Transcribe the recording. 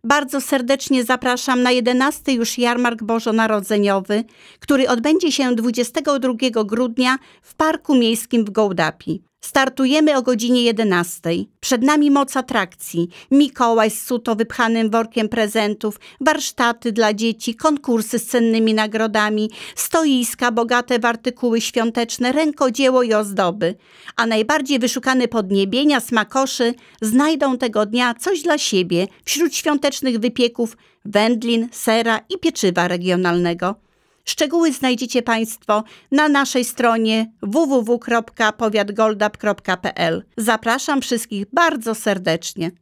Bardzo serdecznie zapraszam na 11. już jarmark bożonarodzeniowy, który odbędzie się 22 grudnia w Parku Miejskim w Gołdapi. Startujemy o godzinie 11. Przed nami moc atrakcji, Mikołaj z suto wypchanym workiem prezentów, warsztaty dla dzieci, konkursy z cennymi nagrodami, stoiska bogate w artykuły świąteczne, rękodzieło i ozdoby. A najbardziej wyszukane podniebienia, smakoszy znajdą tego dnia coś dla siebie wśród świątecznych wypieków, wędlin, sera i pieczywa regionalnego. Szczegóły znajdziecie Państwo na naszej stronie www.powiatgoldap.pl. Zapraszam wszystkich bardzo serdecznie.